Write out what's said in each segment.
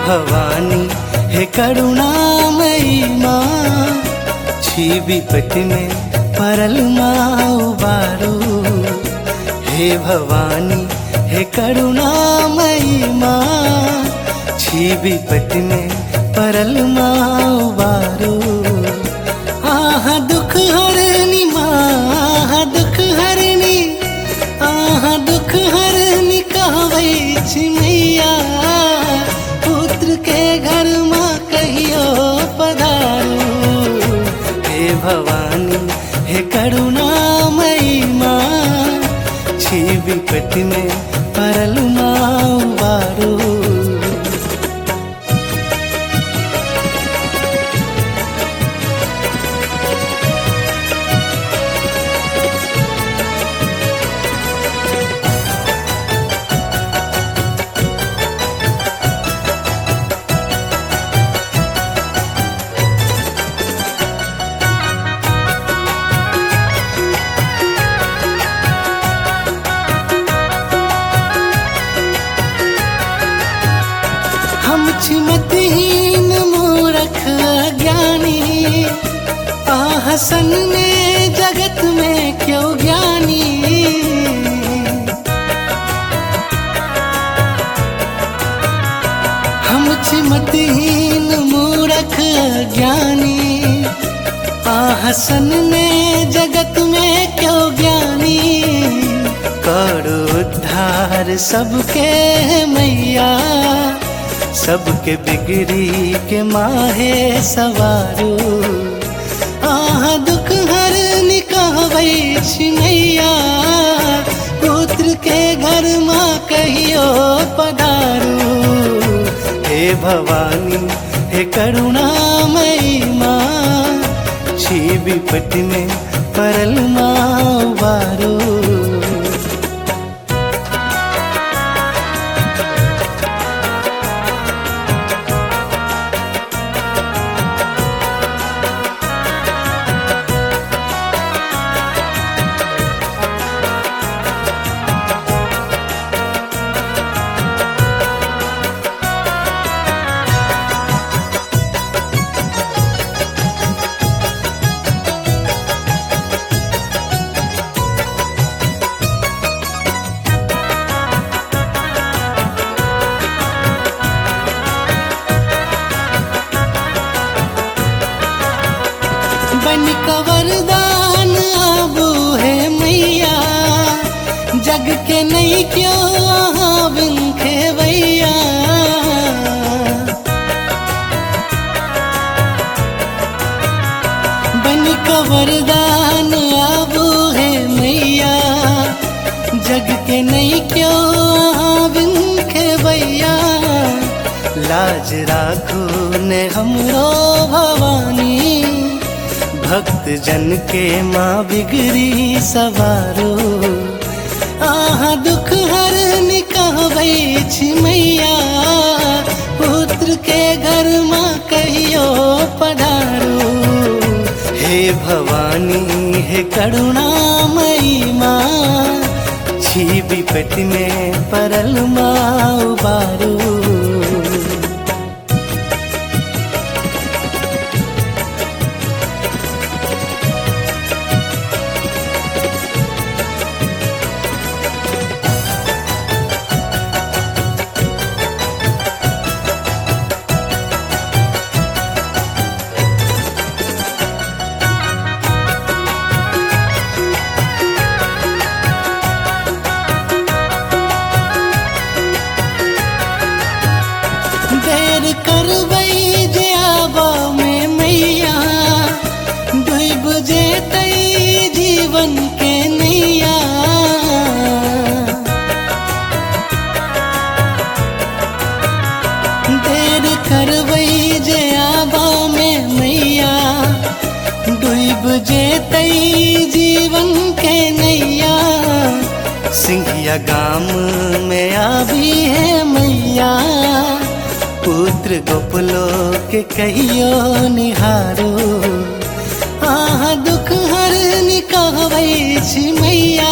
भवानी हे करुणामयी माँ, छीबी पेट में परल माँ उबारो। हे भवानी हे करुणामयी माँ, छीबी पेट में परल माँ उबारो। आह दुख हरनी माँ, आह दुख हरनी, आह दुख हरनी कहबै छी मैया, पुत्र के घर माँ कहियो पधारो। हे भवानी हे करुणामयी माँ, छीबी पेट में परल माँ उबारो। हम छिमतहीन मूरख अज्ञानी, आहसन ने जगत में क्यों ज्ञानी। हम छिमतहीन मूरख अज्ञानी, आहसन ने जगत में क्यों ज्ञानी। करो उद्धार सबके मैया, सबके बिगड़ी के माहे सवारो। आह दुख हरनी कहबै छी मैया, पुत्र के घर माँ कहियो पधारो। हे भवानी हे करुणामयी माँ, छीबी पेट में परल माँ उबारो। बन का वरदान आबू है मैया, जग के नहीं क्यों आहा बिंखे भैया। बन का वरदान आबू है मैया, जग के नहीं क्यों आहा बिंखे भैया। लाज राखो ने हमरो भवानी, भक्त जन के माँ बिगड़ी सवारो। आह दुख हरनी कहबै छी मैया, पुत्र के घर माँ कहियो पधारो। हे भवानी हे करुणामयी माँ, छीबी पेट में परल माँ उबारो। देर करबै जे आबा में मैया, डूब जेतै जीवन के नैया। देर करबै जे आबा में मैया, डूब जेतै जीवन के नैया। सिंघिया गाम में आभी है मैया, पुत्र गोपलो के कहियो निहारो। आह दुख हरनी कहबै छी मैया,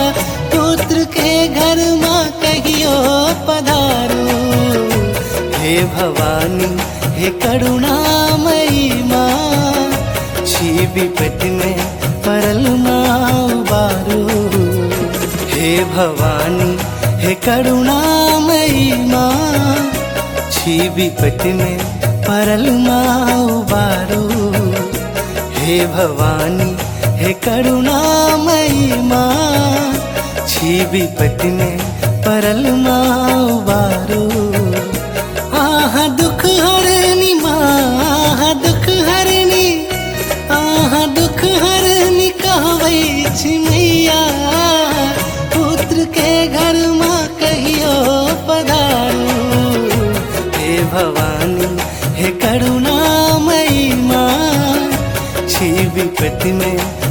पुत्र के घर माँ कहियो पधारो। हे हे भवानी हे करुणामयी माँ, छी विपत्ति में परल माँ उबारो। हे भवानी हे करुणामयी माँ, छी विपत्ति में परल माँ उबारो। हे भवानी हे करुणामयी माँ, छी विपत्ति में परल माँ उबारो। आह दुख हरनी माँ, आह दुख हरनी, आह दुख हरनी कहबै छी मैया, पुत्र के घर माँ कहियो पधारो। हे भवानी हे करुणामयी माँ, छी विपत्ति में